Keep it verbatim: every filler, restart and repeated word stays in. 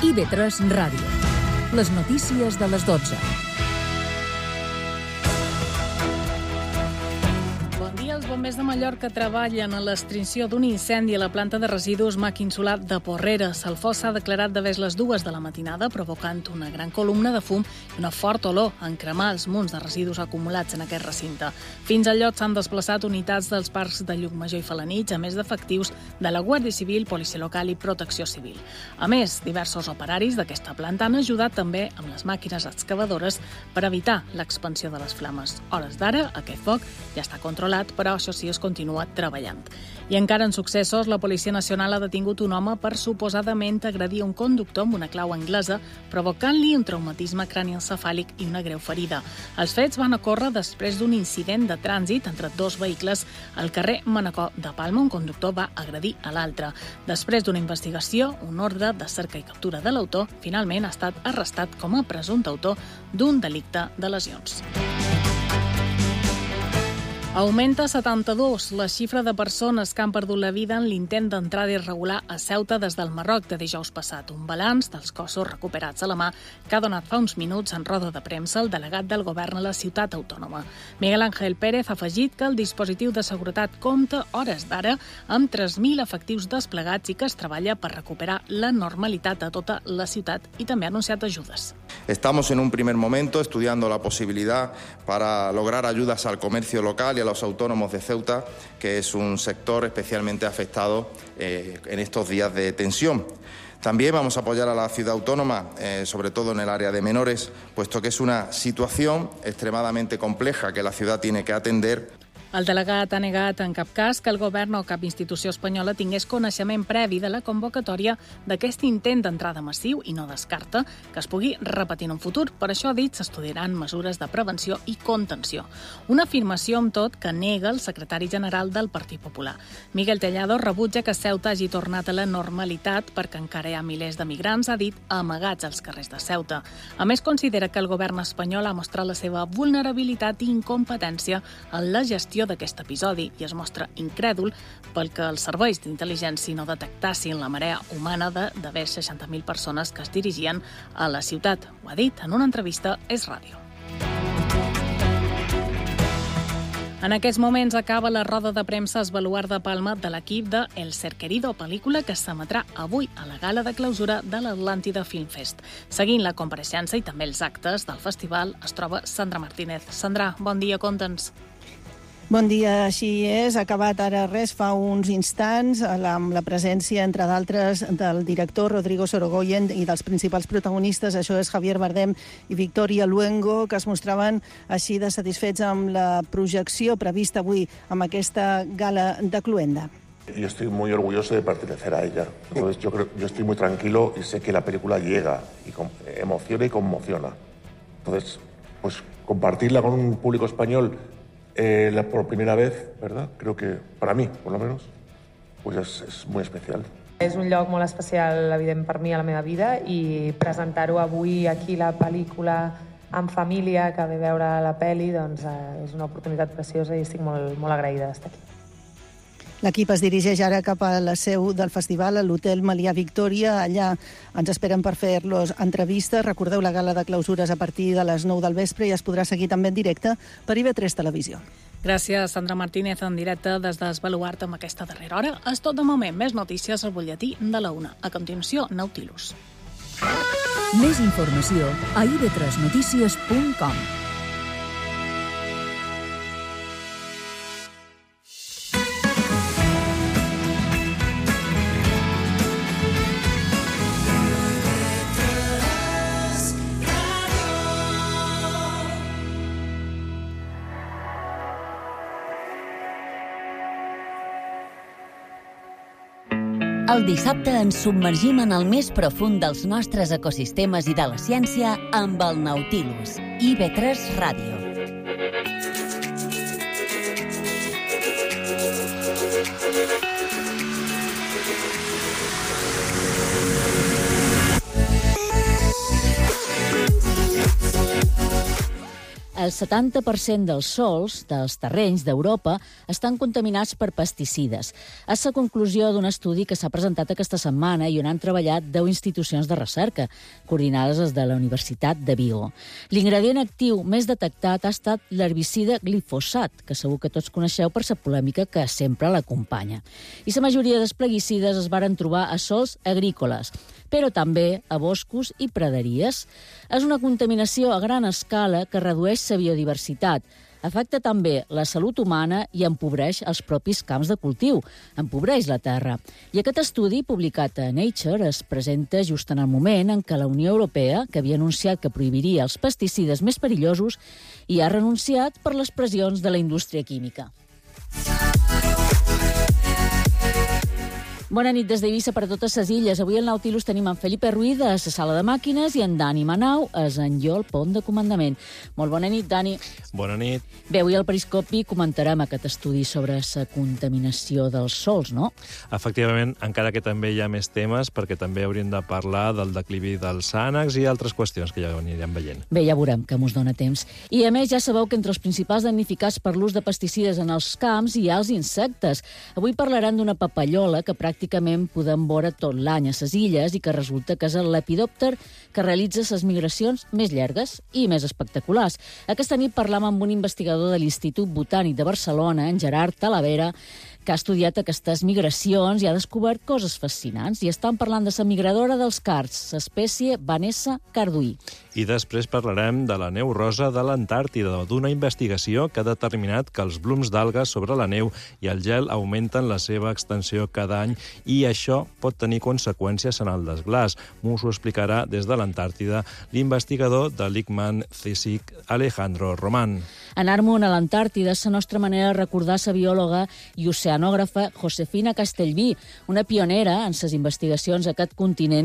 I V tres Ràdio. Les notícies de les dotze. Els bombers de Mallorca treballen en l'extinció d'un incendi a la planta de residus Maquinsolar de Porreres. El foc s'ha declarat de les dues de la matinada, provocant una gran columna de fum i una forta olor en cremar els munts de residus acumulats en aquest recinte. Fins al lloc s'han desplaçat unitats dels parcs de Llucmajor i Felanitx, a més d'efectius de la Guàrdia Civil, Policia Local i Protecció Civil. A més, diversos operaris d'aquesta planta han ajudat també amb les màquines excavadores per evitar l'expansió de les flames. Hores d'ara, aquest foc ja està controlat, però això sí, es continua treballant. I encara en successos, la Policia Nacional ha detingut un home per suposadament agredir un conductor amb una clau anglesa, provocant-li un traumatisme cranioencefàlic i una greu ferida. Els fets van ocórrer després d'un incident de trànsit entre dos vehicles al carrer Manacor de Palma. Un conductor va agredir a l'altre. Després d'una investigació, un ordre de cerca i captura de l'autor finalment ha estat arrestat com a presumpte autor d'un delicte de lesions. Augmenta a setanta-dos la xifra de persones que han perdut la vida en l'intent d'entrada irregular a Ceuta des del Marroc de dijous passat. Un balanç dels cossos recuperats a la mà que ha donat fa uns minuts en roda de premsa el delegat del govern a la ciutat autònoma. Miguel Ángel Pérez ha afegit que el dispositiu de seguretat compta hores d'ara amb tres mil efectius desplegats i que es treballa per recuperar la normalitat a tota la ciutat i també ha anunciat ajudes. Estamos en un primer momento estudiando la posibilidad para lograr ayudas al comercio local y a los autónomos de Ceuta, que es un sector especialmente afectado eh, en estos días de tensión. También vamos a apoyar a la ciudad autónoma, eh, sobre todo en el área de menores, puesto que es una situación extremadamente compleja que la ciudad tiene que atender. El delegat ha negat en cap cas que el govern o cap institució espanyola tingués coneixement previ de la convocatòria d'aquest intent d'entrada massiu i no descarta que es pugui repetir en un futur. Per això, ha dit, s'estudiaran mesures de prevenció i contenció. Una afirmació, amb tot, que nega el secretari general del Partit Popular. Miguel Tellado rebutja que Ceuta hagi tornat a la normalitat perquè encara hi ha milers de migrants, ha dit, amagats als carrers de Ceuta. A més, considera que el govern espanyol ha mostrat la seva vulnerabilitat i incompetència en la gestió d'aquest episodi i es mostra incrèdul pel que els serveis d'intel·ligència no detectassin la marea humana de d'haver seixanta mil persones que es dirigien a la ciutat. Ho ha dit en una entrevista a Es Ràdio. En aquests moments acaba la roda de premsa Esbaluar de Palma de l'equip de El Ser Querido, pel·lícula que s'emetrà avui a la gala de clausura de l'Atlàntida Film Fest. Seguint la compareixença i també els actes del festival es troba Sandra Martínez. Sandra, bon dia, conta'ns. Bon dia, així és. Ha acabat ara res fa uns instants amb la presència, entre d'altres, del director Rodrigo Sorogoyen i dels principals protagonistes. Això és Javier Bardem i Victoria Luengo, que es mostraven així de satisfets amb la projecció prevista avui amb aquesta gala de Cluenda. Yo estoy muy orgulloso de pertenecer a ella. Entonces yo creo, yo estoy muy tranquilo y sé que la película llega y emociona y conmociona. Entonces, pues compartirla con un público español Eh, la, por primera vez, ¿verdad? Creo que, para mí, por lo menos, pues es, és molt especial. És un lloc molt especial, evident, per mi a la meva vida i presentar-ho avui aquí, la pel·lícula, en família, que ve veure la pel·li, doncs eh, és una oportunitat preciosa i estic molt, molt agraïda d'estar aquí. L'equip es dirigeix ara cap a la seu del festival, a l'Hotel Melià Victòria. Allà ens esperen per fer-los entrevistes. Recordeu, la gala de clausures a partir de les nou del vespre i es podrà seguir també en directe per I V tres Televisió. Gràcies, Sandra Martínez, en directe des d'Esbaluart amb aquesta darrera hora. És tot de moment. Més notícies al butlletí de la una. A continuació, Nautilus. Més informació a i v tres notícies punt com. El dissabte ens submergim en el més profund dels nostres ecosistemes i de la ciència amb el Nautilus. I V tres Ràdio. el setanta per cent dels sols, dels terrenys d'Europa, estan contaminats per pesticides. És la conclusió d'un estudi que s'ha presentat aquesta setmana i on han treballat deu institucions de recerca, coordinades des de la Universitat de Vigo. L'ingredient actiu més detectat ha estat l'herbicida glifosat, que segur que tots coneixeu per la polèmica que sempre l'acompanya. I la majoria dels plaguicides es varen trobar a sols agrícoles, però també a boscos i praderies. És una contaminació a gran escala que redueix la biodiversitat, afecta també la salut humana i empobreix els propis camps de cultiu, empobreix la terra. I aquest estudi, publicat a Nature, es presenta just en el moment en què la Unió Europea, que havia anunciat que prohibiria els pesticides més perillosos, hi ha renunciat per les pressions de la indústria química. Bona nit des d'Eivissa per a totes les illes. Avui al Nautilus tenim en Felipe Ruiz a la sala de màquines i en Dani Manau és en jo al pont de comandament. Molt bona nit, Dani. Bona nit. Bé, avui al Periscopi comentarem aquest estudi sobre la contaminació dels sols, no? Efectivament, encara que també hi ha més temes, perquè també hauríem de parlar del declivi dels ànecs i altres qüestions que ja anirem veient. Bé, ja veurem que mos dona temps. I a més ja sabeu que entre els principals damnificats per l'ús de pesticides en els camps hi ha els insectes. Avui parlarem d'una papallola que pràcticament pràcticament podem veure tot l'any a les illes i que resulta que és el lepidòpter que realitza les migracions més llargues i més espectaculars. Aquesta nit parlam amb un investigador de l'Institut Botànic de Barcelona, en Gerard Talavera, que ha estudiat aquestes migracions i ha descobert coses fascinants. I estan parlant de la migradora dels cards, l'espècie Vanessa carduí. I després parlarem de la neu rosa de l'Antàrtida, d'una investigació que ha determinat que els blums d'algues sobre la neu i el gel augmenten la seva extensió cada any i això pot tenir conseqüències en el desglàs. M'ho explicarà des de l'Antàrtida l'investigador de l'I C M A N C S I C, Alejandro Román. Anar-me'n a l'Antàrtida és la nostra manera de recordar la biòloga i oceanògrafa Josefina Castellví, una pionera en les investigacions a aquest continent